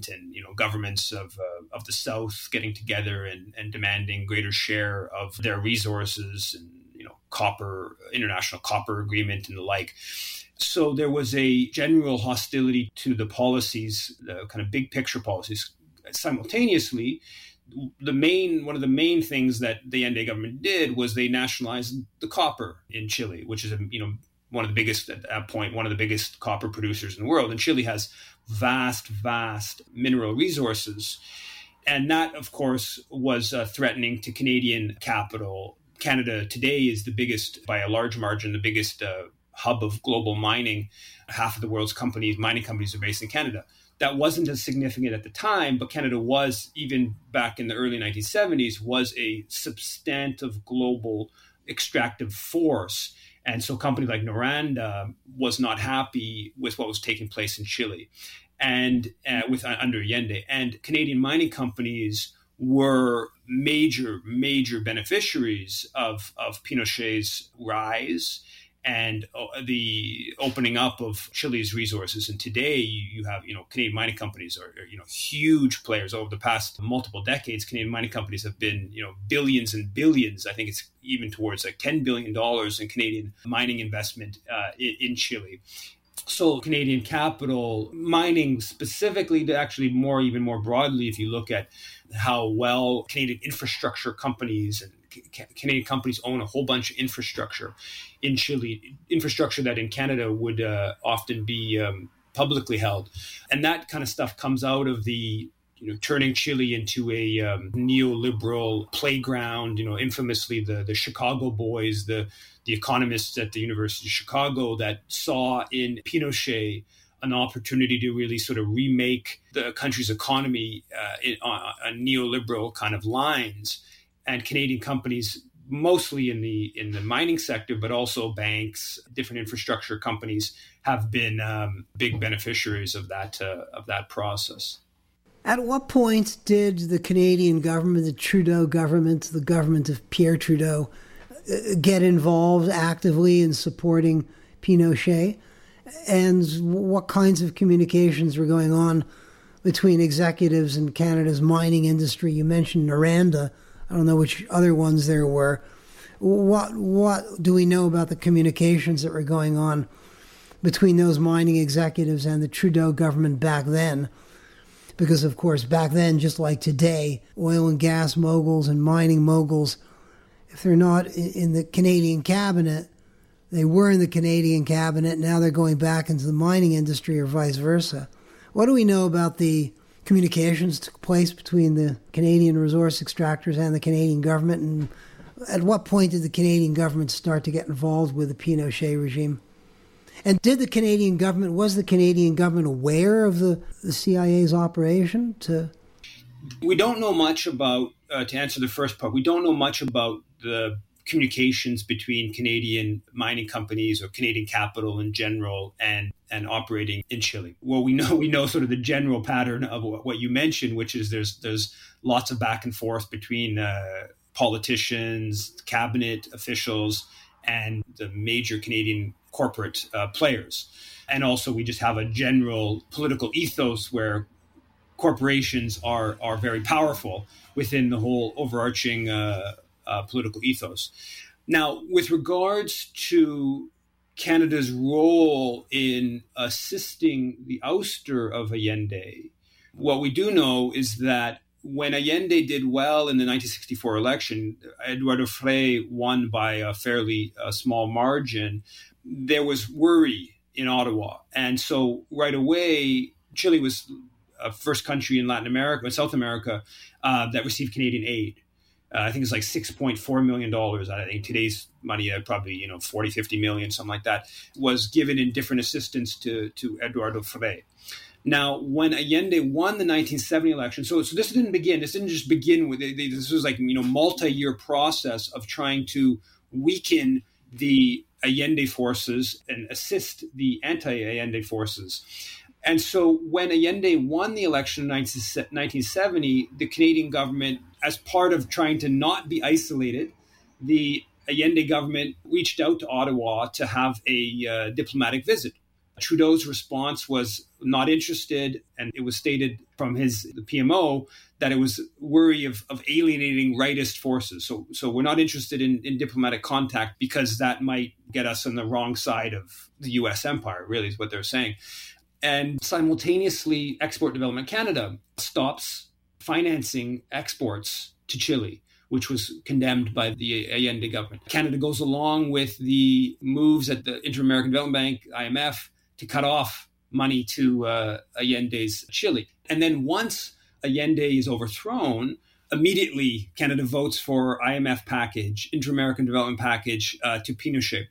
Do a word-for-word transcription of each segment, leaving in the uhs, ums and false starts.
government and, you know, governments of uh, of the South getting together and, and demanding greater share of their resources and, you know, copper, international copper agreement and the like. So there was a general hostility to the policies, the kind of big picture policies. Simultaneously, the main one of the main things that the Allende government did was they nationalized the copper in Chile, which is, you know, one of the biggest at that point, one of the biggest copper producers in the world. And Chile has vast, vast mineral resources. And that, of course, was uh, threatening to Canadian capital. Canada today is the biggest, by a large margin, the biggest uh, hub of global mining. Half of the world's companies, mining companies, are based in Canada. That wasn't as significant at the time, but Canada was, even back in the early nineteen seventies, was a substantive global extractive force. And so a company like Noranda was not happy with what was taking place in Chile and uh, with uh, under Allende. And Canadian mining companies were major, major beneficiaries of, of Pinochet's rise and uh, the opening up of Chile's resources. And today you, you have, you know, Canadian mining companies are, are, you know, huge players. Over the past multiple decades, Canadian mining companies have been, you know, billions and billions. I think it's even towards like ten billion dollars in Canadian mining investment uh, in, in Chile. So Canadian capital, mining specifically, to actually more, even more broadly, if you look at how well Canadian infrastructure companies and Canadian companies own a whole bunch of infrastructure in Chile, infrastructure that in Canada would uh, often be um, publicly held. And that kind of stuff comes out of the, you know, turning Chile into a um, neoliberal playground, you know, infamously the, the Chicago boys, the, the economists at the University of Chicago that saw in Pinochet an opportunity to really sort of remake the country's economy uh, in, on, on neoliberal kind of lines. And Canadian companies, mostly in the in the mining sector, but also banks, different infrastructure companies, have been um, big beneficiaries of that uh, of that process. At what point did the Canadian government, the Trudeau government, the government of Pierre Trudeau, uh, get involved actively in supporting Pinochet? And what kinds of communications were going on between executives in Canada's mining industry? You mentioned Noranda. I don't know which other ones there were. What what do we know about the communications that were going on between those mining executives and the Trudeau government back then? Because, of course, back then, just like today, oil and gas moguls and mining moguls, if they're not in the Canadian cabinet, they were in the Canadian cabinet, now they're going back into the mining industry or vice versa. What do we know about the communications took place between the Canadian resource extractors and the Canadian government, and at what point did the Canadian government start to get involved with the Pinochet regime? And did the Canadian government, was the Canadian government aware of the, the C I A's operation? To We don't know much about, uh, to answer the first part, we don't know much about the communications between Canadian mining companies or Canadian capital in general and and operating in Chile. Well, we know we know sort of the general pattern of what you mentioned, which is there's there's lots of back and forth between uh, politicians, cabinet officials, and the major Canadian corporate uh, players. And also we just have a general political ethos where corporations are are very powerful within the whole overarching uh, uh, political ethos. Now, with regards to Canada's role in assisting the ouster of Allende, what we do know is that when Allende did well in the nineteen sixty-four election, Eduardo Frei won by a fairly uh, small margin, there was worry in Ottawa. And so right away, Chile was a first country in Latin America, South America, uh, that received Canadian aid. Uh, I think it's like six point four million dollars. I think today's money, uh, probably, you know, forty, fifty million, something like that, was given in different assistance to, to Eduardo Frei. Now, when Allende won the nineteen seventy election, so, so this didn't begin, this didn't just begin with, this was like, you know, multi-year process of trying to weaken the Allende forces and assist the anti-Allende forces. And so when Allende won the election in nineteen seventy, the Canadian government, as part of trying to not be isolated, the Allende government reached out to Ottawa to have a uh, diplomatic visit Trudeau's response was not interested, and it was stated from his the P M O that it was worry of, of alienating rightist forces. So, so we're not interested in, in diplomatic contact because that might get us on the wrong side of the U S empire, really is what they're saying. And simultaneously, Export Development Canada stops financing exports to Chile, which was condemned by the Allende government. Canada goes along with the moves at the Inter-American Development Bank, I M F, to cut off money to uh, Allende's Chile. And then once Allende is overthrown, immediately Canada votes for I M F package, Inter-American Development Package uh, to Pinochet.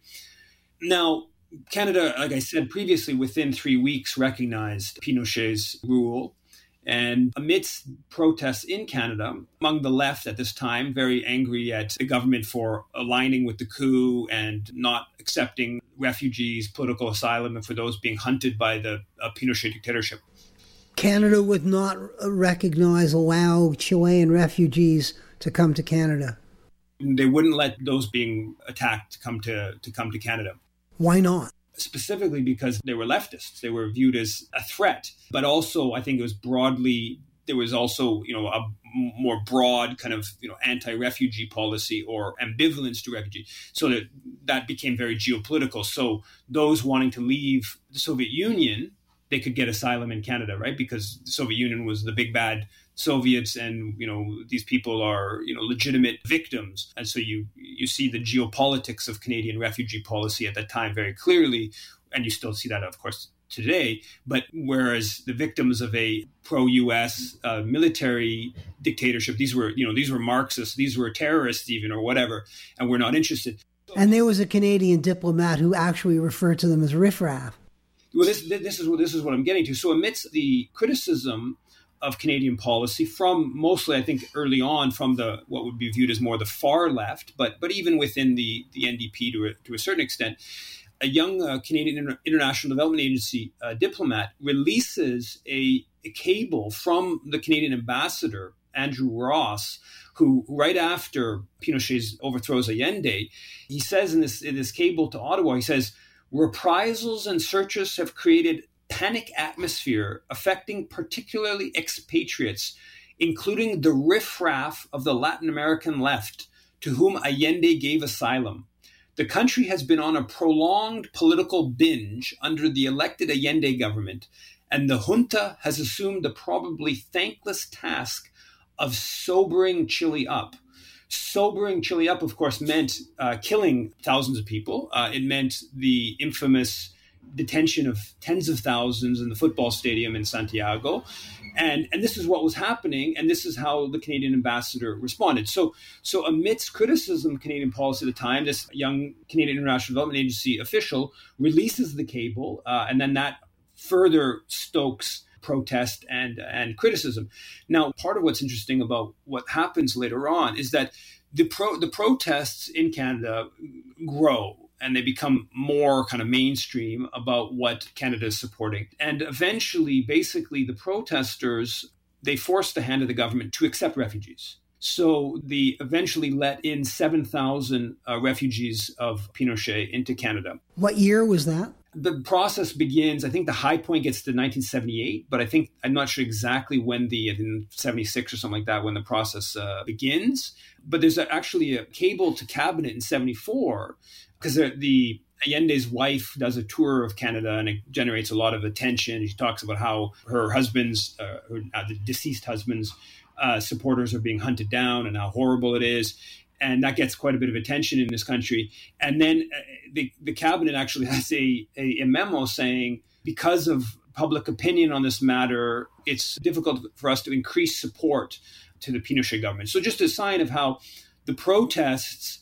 Now, Canada, like I said previously, within three weeks recognized Pinochet's rule. And amidst protests in Canada, among the left at this time, very angry at the government for aligning with the coup and not accepting refugees, political asylum, and for those being hunted by the uh, Pinochet dictatorship. Canada would not recognize, allow Chilean refugees to come to Canada. They wouldn't let those being attacked come to, to come to Canada. Why not? Specifically because they were leftists. They were viewed as a threat. But also, I think it was broadly, there was also, you know, a more broad kind of, you know, anti-refugee policy or ambivalence to refugees. So that that became very geopolitical. So those wanting to leave the Soviet Union, they could get asylum in Canada, right? Because the Soviet Union was the big bad Soviets, and you know these people are you know legitimate victims, and so you you see the geopolitics of Canadian refugee policy at that time very clearly, and you still see that, of course, today. But whereas the victims of a pro-U S uh, military dictatorship, these were you know these were Marxists, these were terrorists even or whatever, and we're not interested. And there was a Canadian diplomat who actually referred to them as riffraff. Well, this this is what this is what I'm getting to. So amidst the criticism of Canadian policy from mostly, I think, early on from the what would be viewed as more the far left, but but even within the, the N D P to a, to a certain extent, a young uh, Canadian Inter- International Development Agency uh, diplomat releases a, a cable from the Canadian ambassador, Andrew Ross, who right after Pinochet overthrows Allende, he says in this, in this cable to Ottawa, he says, reprisals and searches have created panic atmosphere affecting particularly expatriates, including the riffraff of the Latin American left, to whom Allende gave asylum. The country has been on a prolonged political binge under the elected Allende government, and the junta has assumed the probably thankless task of sobering Chile up. Sobering Chile up, of course, meant uh, killing thousands of people. Uh, it meant the infamous detention of tens of thousands in the football stadium in Santiago. And, and this is what was happening, and this is how the Canadian ambassador responded. So, so amidst criticism of Canadian policy at the time, this young Canadian International Development Agency official releases the cable, uh, and then that further stokes protest and, and criticism. Now, part of what's interesting about what happens later on is that the pro, the protests in Canada grow, and they become more kind of mainstream about what Canada is supporting. And eventually, basically, the protesters, they forced the hand of the government to accept refugees. So they eventually let in seven thousand uh, refugees of Pinochet into Canada. What year was that? The process begins, I think the high point gets to nineteen seventy-eight, but I think, I'm not sure exactly when the, in seventy-six or something like that, when the process uh, begins. But there's actually a cable to cabinet in seventy-four, because the, the Allende's wife does a tour of Canada and it generates a lot of attention. She talks about how her husband's, uh, her, uh, the deceased husband's uh, supporters are being hunted down and how horrible it is. And that gets quite a bit of attention in this country. And then uh, the, the cabinet actually has a, a, a memo saying, because of public opinion on this matter, it's difficult for us to increase support to the Pinochet government. So just a sign of how the protests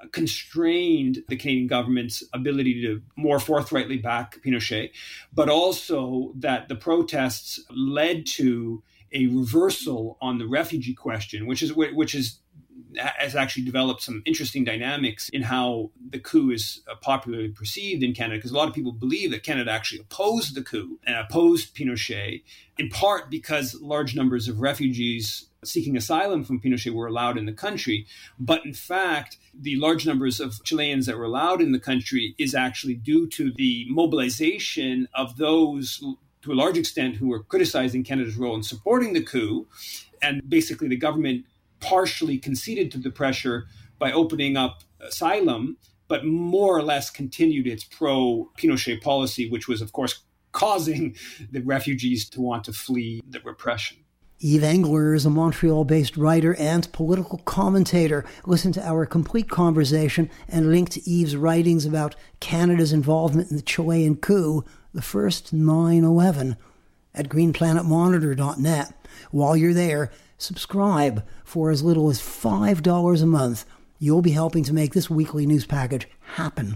constrained the Canadian government's ability to more forthrightly back Pinochet, but also that the protests led to a reversal on the refugee question, which is which is has actually developed some interesting dynamics in how the coup is uh, popularly perceived in Canada, because a lot of people believe that Canada actually opposed the coup and opposed Pinochet, in part because large numbers of refugees seeking asylum from Pinochet were allowed in the country. But in fact, the large numbers of Chileans that were allowed in the country is actually due to the mobilization of those, to a large extent, who were criticizing Canada's role in supporting the coup. And basically the government partially conceded to the pressure by opening up asylum, but more or less continued its pro-Pinochet policy, which was, of course, causing the refugees to want to flee the repression. Yves Engler is a Montreal-based writer and political commentator. Listen to our complete conversation and link to Yves' writings about Canada's involvement in the Chilean coup, the first nine eleven, at green planet monitor dot net. While you're there, subscribe for as little as five dollars a month. You'll be helping to make this weekly news package happen.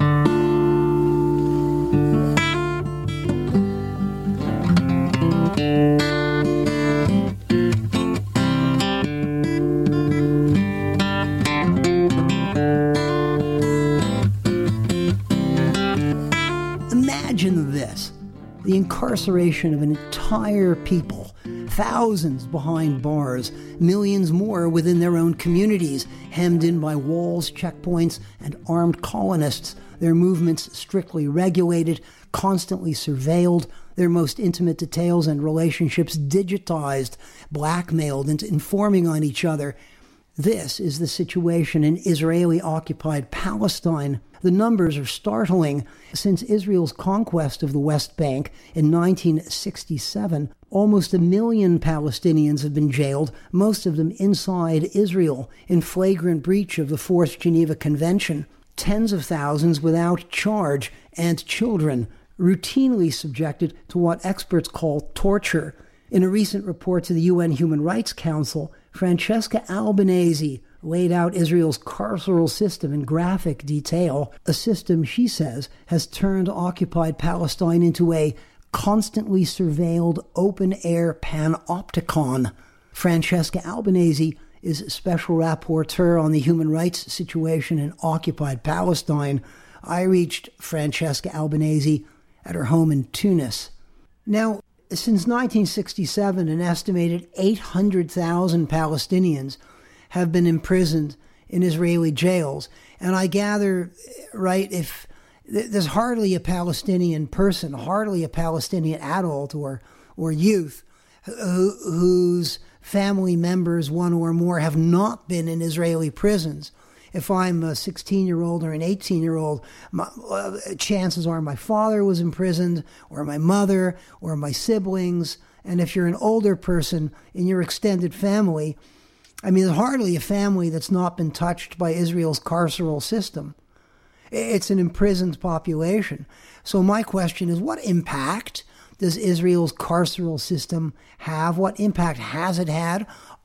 Imagine this, the incarceration of an entire people, thousands behind bars, millions more within their own communities, hemmed in by walls, checkpoints, and armed colonists, their movements strictly regulated, constantly surveilled, their most intimate details and relationships digitized, blackmailed into informing on each other. This is the situation in Israeli-occupied Palestine. The numbers are startling. Since Israel's conquest of the West Bank in nineteen sixty-seven, almost a million Palestinians have been jailed, most of them inside Israel, in flagrant breach of the Fourth Geneva Convention. Tens of thousands without charge, and children routinely subjected to what experts call torture. In a recent report to the U N Human Rights Council, Francesca Albanese laid out Israel's carceral system in graphic detail, a system, she says, has turned occupied Palestine into a constantly surveilled open-air panopticon. Francesca Albanese is special rapporteur on the human rights situation in occupied Palestine. I reached Francesca Albanese at her home in Tunis. Now, since nineteen sixty-seven, an estimated eight hundred thousand Palestinians have been imprisoned in Israeli jails. And I gather, right, if there's hardly a Palestinian person, hardly a Palestinian adult or or youth who, whose family members, one or more, have not been in Israeli prisons. If I'm a sixteen-year-old or an eighteen-year-old, my, uh, chances are my father was imprisoned, or my mother, or my siblings. And if you're an older person in your extended family, I mean, there's hardly a family that's not been touched by Israel's carceral system. It's an imprisoned population. So my question is, what impact does Israel's carceral system have? What impact has it had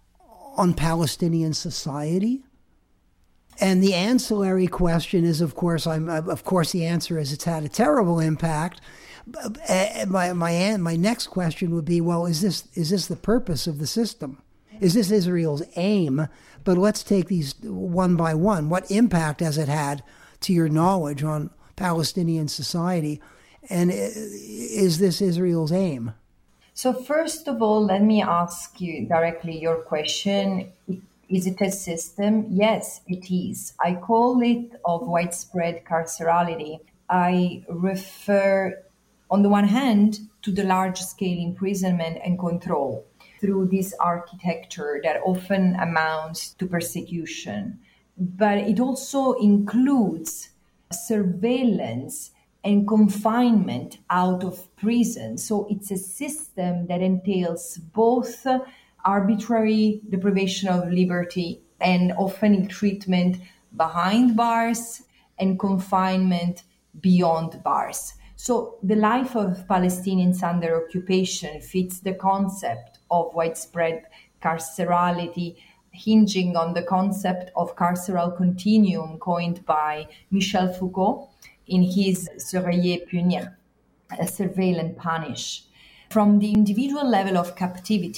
on Palestinian society? And the ancillary question is, of course, I'm, of course, the answer is it's had a terrible impact. My my my next question would be, well, is this is this the purpose of the system? Is this Israel's aim? But let's take these one by one. What impact has it had, to your knowledge, on Palestinian society? And is this Israel's aim? So first of all, let me ask you directly your question. Is it a system? Yes, it is. I call it of widespread carcerality. I refer, on the one hand, to the large-scale imprisonment and control through this architecture that often amounts to persecution. But it also includes surveillance and confinement out of prison. So it's a system that entails both arbitrary deprivation of liberty and often ill-treatment behind bars and confinement beyond bars. So the life of Palestinians under occupation fits the concept of widespread carcerality, hinging on the concept of carceral continuum coined by Michel Foucault in his Surveiller Punir, surveil and punish. From the individual level of captivity,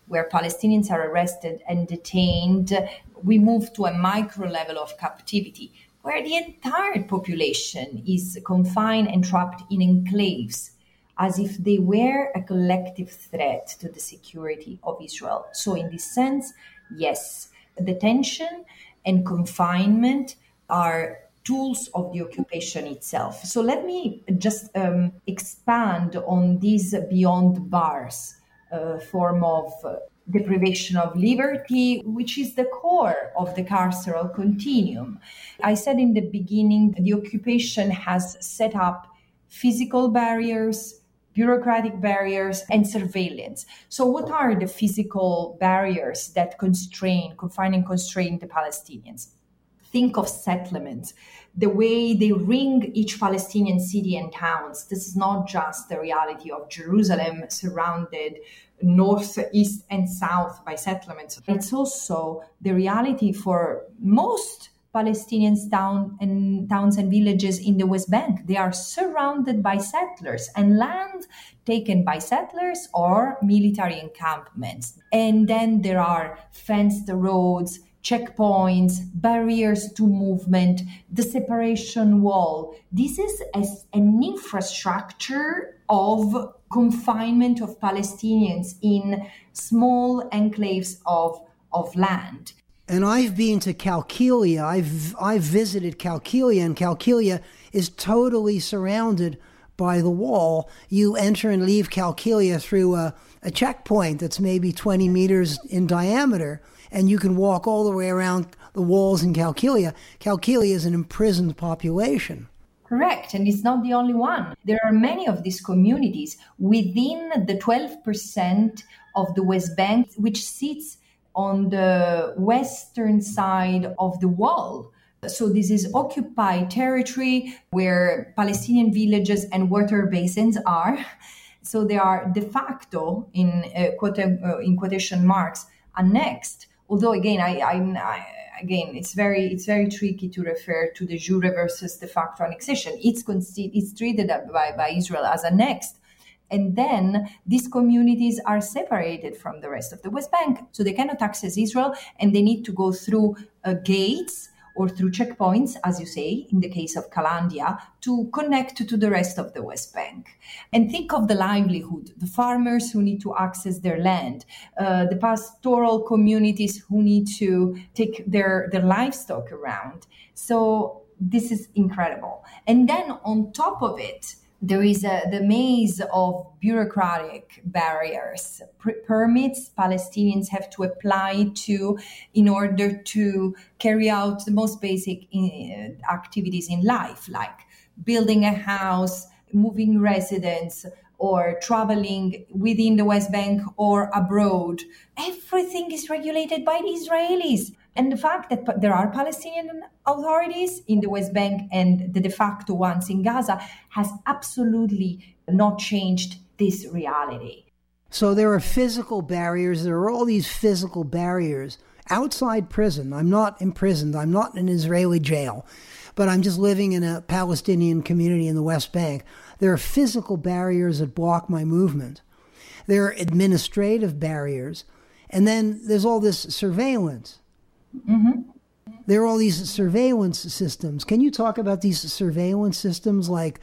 where Palestinians are arrested and detained, we move to a micro level of captivity, where the entire population is confined and trapped in enclaves, as if they were a collective threat to the security of Israel. So in this sense, yes, detention and confinement are tools of the occupation itself. So let me just um, expand on this beyond bars uh, form of uh, deprivation of liberty, which is the core of the carceral continuum. I said in the beginning, the occupation has set up physical barriers, bureaucratic barriers, and surveillance. So what are the physical barriers that constrain, confine and constrain the Palestinians? Think of settlements, the way they ring each Palestinian city and towns. This is not just the reality of Jerusalem surrounded north, east, and south by settlements. It's also the reality for most Palestinians town and towns and villages in the West Bank. They are surrounded by settlers and land taken by settlers or military encampments. And then there are fenced roads, checkpoints, barriers to movement, the separation wall. This is a, an infrastructure of confinement of Palestinians in small enclaves of, of land. And I've been to Qalqilia. I've I've visited Qalqilia, and Qalqilia is totally surrounded by the wall. You enter and leave Qalqilia through a, a checkpoint that's maybe twenty meters in diameter, and you can walk all the way around the walls in Qalqilia. Qalqilia is an imprisoned population. Correct, and it's not the only one. There are many of these communities within the twelve percent of the West Bank, which sits on the western side of the wall. So this is occupied territory where Palestinian villages and water basins are. So they are de facto, in uh, quote, uh, in quotation marks, annexed. Although again, I, I, I again, it's very it's very tricky to refer to the jure versus de facto annexation. It's con- it's treated by, by Israel as annexed. And then these communities are separated from the rest of the West Bank. So they cannot access Israel, and they need to go through uh, gates or through checkpoints, as you say, in the case of Kalandia, to connect to the rest of the West Bank. And think of the livelihood, the farmers who need to access their land, uh, the pastoral communities who need to take their, their livestock around. So this is incredible. And then on top of it, there is a, the maze of bureaucratic barriers, P- permits Palestinians have to apply to in order to carry out the most basic in, uh, activities in life, like building a house, moving residence, or traveling within the West Bank or abroad. Everything is regulated by the Israelis. And the fact that there are Palestinian authorities in the West Bank and the de facto ones in Gaza has absolutely not changed this reality. So there are physical barriers. There are all these physical barriers outside prison. I'm not imprisoned. I'm not in an Israeli jail, but I'm just living in a Palestinian community in the West Bank. There are physical barriers that block my movement. There are administrative barriers. And then there's all this surveillance. Mm-hmm. There are all these surveillance systems. Can you talk about these surveillance systems like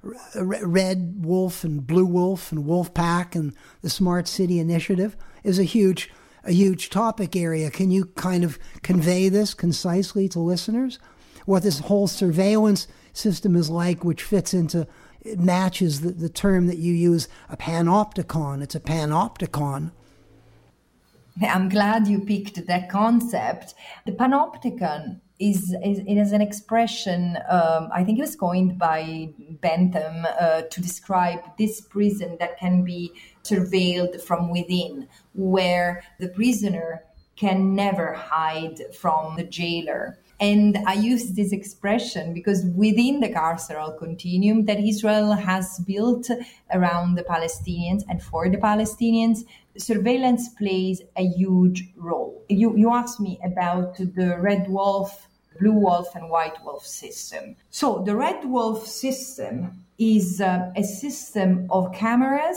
Red Wolf and Blue Wolf and Wolf Pack and the Smart City Initiative? Is a huge, a huge topic area. Can you kind of convey this concisely to listeners? What this whole surveillance system is like, which fits into, it matches the, the term that you use, a panopticon. It's a panopticon. I'm glad you picked that concept. The panopticon is, is it is an expression, um, I think it was coined by Bentham uh, to describe this prison that can be surveilled from within, where the prisoner can never hide from the jailer. And I use this expression because within the carceral continuum that Israel has built around the Palestinians and for the Palestinians, surveillance plays a huge role. You, you asked me about the Red Wolf, Blue Wolf, and White Wolf system. So the Red Wolf system is uh, a system of cameras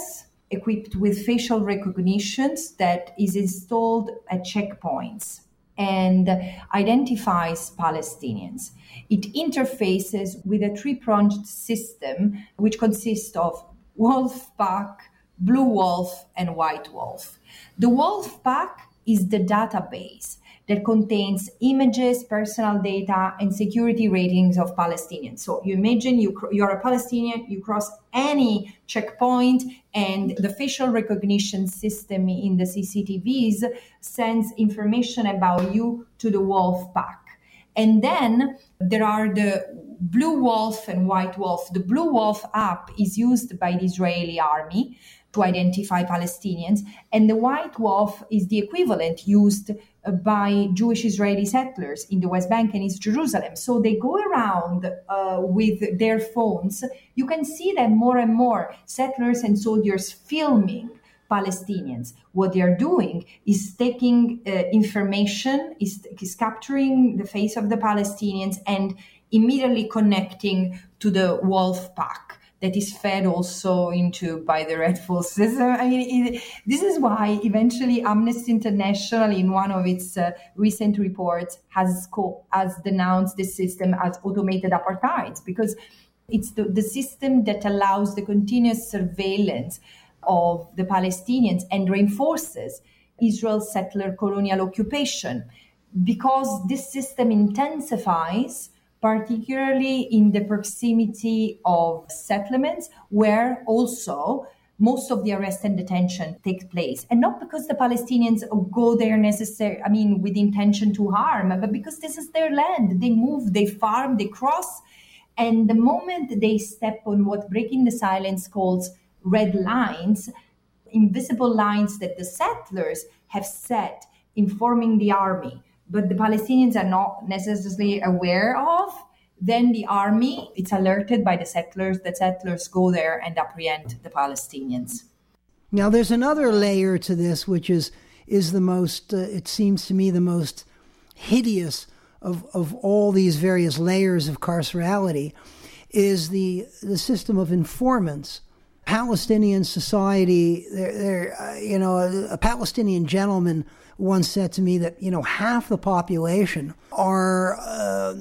equipped with facial recognitions that is installed at checkpoints and identifies Palestinians. It interfaces with a three-pronged system which consists of wolf pack, blue wolf, and white wolf. The wolf pack is the database that contains images, personal data, and security ratings of Palestinians. So you imagine you, you're a Palestinian, you cross any checkpoint, and the facial recognition system in the C C T Vs sends information about you to the wolf pack. And then there are the blue wolf and white wolf. The blue wolf app is used by the Israeli army to identify Palestinians, and the white wolf is the equivalent used by Jewish Israeli settlers in the West Bank and East Jerusalem. So they go around uh, with their phones. You can see that more and more settlers and soldiers filming Palestinians. What they are doing is taking uh, information, is, is capturing the face of the Palestinians and immediately connecting to the wolf pack that is fed also into by the Red Full system. I mean, it, this is why eventually Amnesty International, in one of its uh, recent reports, has co- has denounced this system as automated apartheid, because it's the, the system that allows the continuous surveillance of the Palestinians and reinforces Israel's settler colonial occupation, because this system intensifies particularly in the proximity of settlements where also most of the arrest and detention takes place. And not because the Palestinians go there necessarily, I mean, with intention to harm, but because this is their land. They move, they farm, they cross. And the moment they step on what Breaking the Silence calls red lines, invisible lines that the settlers have set informing the army, but the Palestinians are not necessarily aware of, then the army, it's alerted by the settlers, the settlers go there and apprehend the Palestinians. Now, there's another layer to this, which is is the most, uh, it seems to me, the most hideous of, of all these various layers of carcerality, is the, the system of informants. Palestinian society, they're, they're uh, you know, a, a Palestinian gentleman once said to me that, you know, half the population are, uh,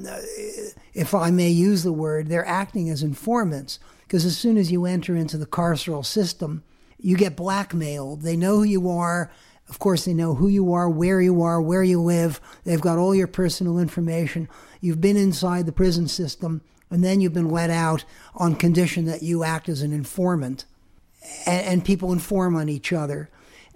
if I may use the word, they're acting as informants, because as soon as you enter into the carceral system, you get blackmailed. They know who you are. Of course, they know who you are, where you are, where you live. They've got all your personal information. You've been inside the prison system, and then you've been let out on condition that you act as an informant. And, and people inform on each other.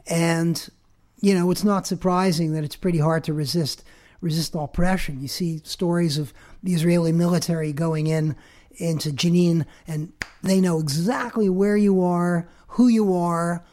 And you know, it's not surprising that it's pretty hard to resist resist oppression. You see stories of the Israeli military going in into Jenin, and they know exactly where you are, who you are,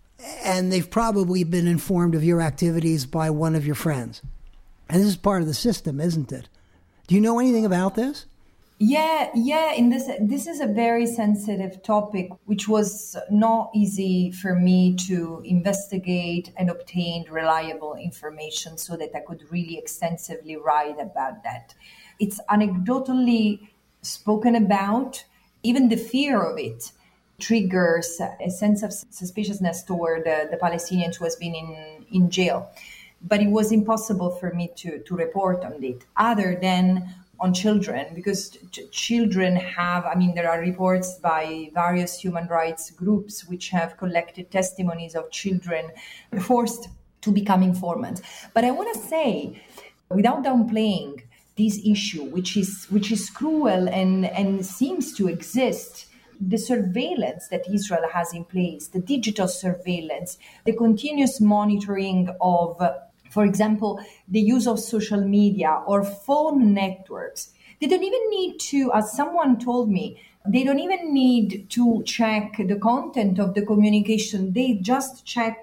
and they've probably been informed of your activities by one of your friends. And this is part of the system, isn't it? Do you know anything about this? Yeah, yeah. In this, this is a very sensitive topic, which was not easy for me to investigate and obtain reliable information so that I could really extensively write about that. It's anecdotally spoken about. Even the fear of it triggers a sense of suspiciousness toward the, the Palestinians who has been in, in jail. But it was impossible for me to, to report on it, other than on children, because ch- children have, I mean, there are reports by various human rights groups which have collected testimonies of children forced to become informants. But I want to say, without downplaying this issue, which is which is cruel and, and seems to exist, the surveillance that Israel has in place, the digital surveillance, the continuous monitoring of, for example, the use of social media or phone networks. They don't even need to, as someone told me, they don't even need to check the content of the communication. They just check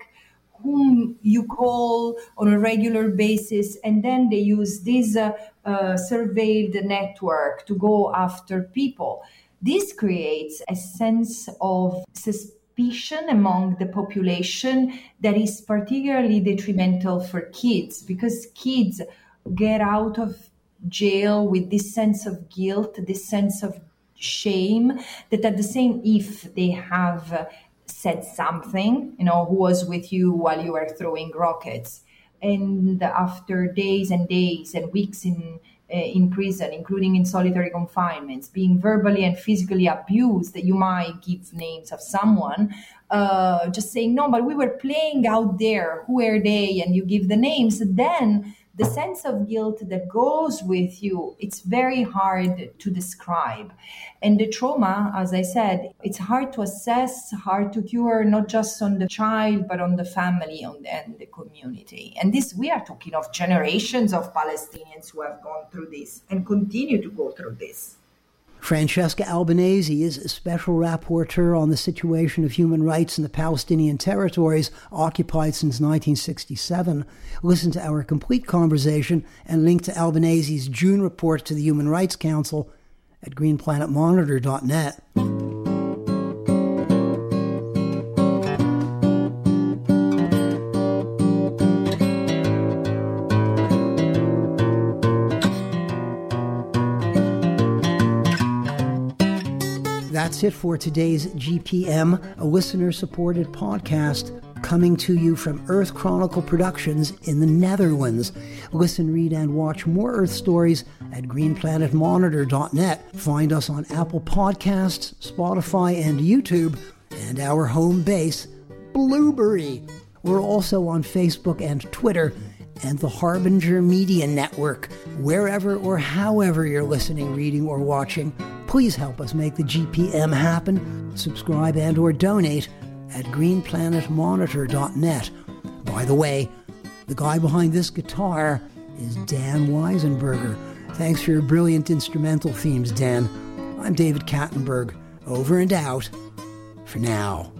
whom you call on a regular basis, and then they use this uh, uh, surveilled network to go after people. This creates a sense of suspicion among the population that is particularly detrimental for kids, because kids get out of jail with this sense of guilt, this sense of shame, that at the same, if they have said something, you know, who was with you while you were throwing rockets. And after days and days and weeks in uh, in prison, including in solitary confinements, being verbally and physically abused, that you might give names of someone, uh, just saying, no, but we were playing out there, who are they? And you give the names, then the sense of guilt that goes with you, it's very hard to describe. And the trauma, as I said, it's hard to assess, hard to cure, not just on the child, but on the family on the, and the community. And this, we are talking of generations of Palestinians who have gone through this and continue to go through this. Francesca Albanese is a special rapporteur on the situation of human rights in the Palestinian territories occupied since nineteen sixty-seven. Listen to our complete conversation and link to Albanese's June report to the Human Rights Council at green planet monitor dot net. That's it for today's G P M, a listener-supported podcast coming to you from Earth Chronicle Productions in the Netherlands. Listen, read, and watch more Earth stories at green planet monitor dot net. Find us on Apple Podcasts, Spotify, and YouTube, and our home base, Blueberry. We're also on Facebook and Twitter, and the Harbinger Media Network. Wherever or however you're listening, reading, or watching, please help us make the G P M happen. Subscribe and or donate at green planet monitor dot net. By the way, the guy behind this guitar is Dan Weisenberger. Thanks for your brilliant instrumental themes, Dan. I'm David Kattenberg. Over and out for now.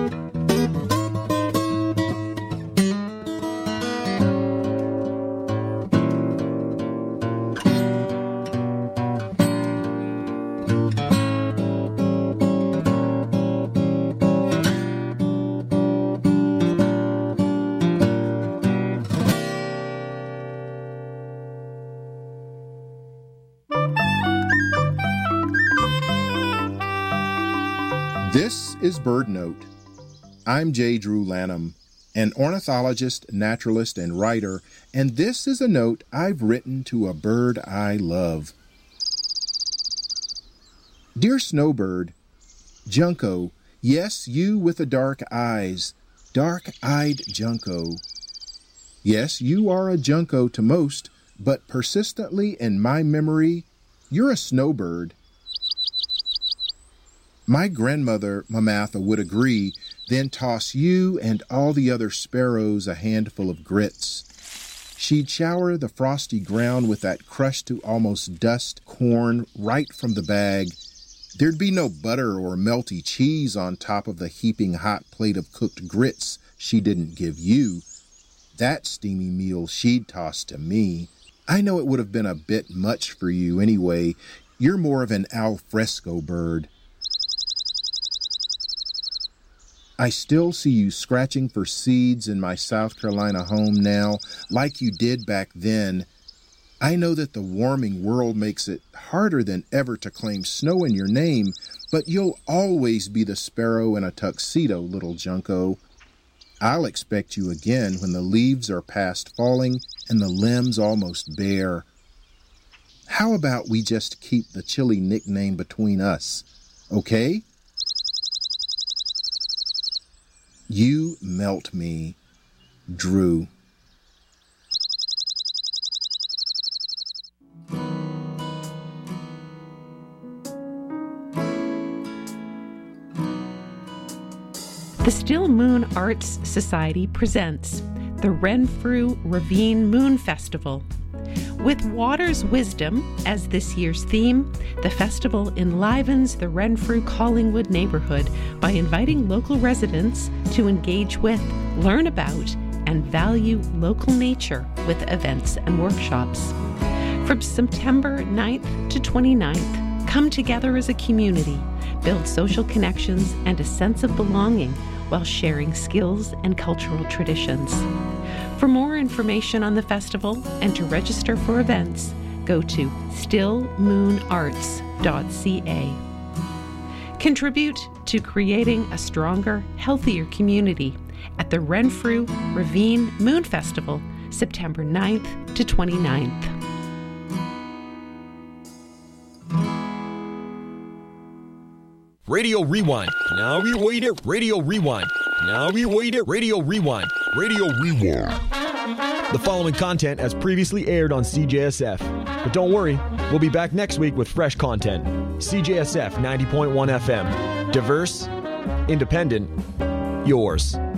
This is BirdNote. I'm J. Drew Lanham, an ornithologist, naturalist, and writer, and this is a note I've written to a bird I love. Dear Snowbird, Junco, yes, you with the dark eyes, dark-eyed Junco. Yes, you are a Junco to most, but persistently in my memory, you're a snowbird. My grandmother, Mamatha, would agree, then toss you and all the other sparrows a handful of grits. She'd shower the frosty ground with that crushed to almost dust corn right from the bag. There'd be no butter or melty cheese on top of the heaping hot plate of cooked grits she didn't give you. That steamy meal she'd toss to me. I know it would have been a bit much for you anyway. You're more of an al fresco bird. I still see you scratching for seeds in my South Carolina home now, like you did back then. I know that the warming world makes it harder than ever to claim snow in your name, but you'll always be the sparrow in a tuxedo, little Junco. I'll expect you again when the leaves are past falling and the limbs almost bare. How about we just keep the chilly nickname between us, okay? You melt me, Drew. The Still Moon Arts Society presents the Renfrew Ravine Moon Festival. With water's wisdom as this year's theme, the festival enlivens the Renfrew Collingwood neighborhood by inviting local residents to engage with, learn about, and value local nature with events and workshops. From September ninth to twenty-ninth, come together as a community, build social connections and a sense of belonging while sharing skills and cultural traditions. For more information on the festival and to register for events, go to still moon arts dot c a. Contribute to creating a stronger, healthier community at the Renfrew Ravine Moon Festival, September ninth to twenty-ninth. Radio Rewind. Now rewind it. Radio Rewind. Now rewind it. Radio Rewind. Radio Rewind. The following content has previously aired on C J S F. But don't worry, we'll be back next week with fresh content. C J S F ninety point one F M. Diverse, independent, yours.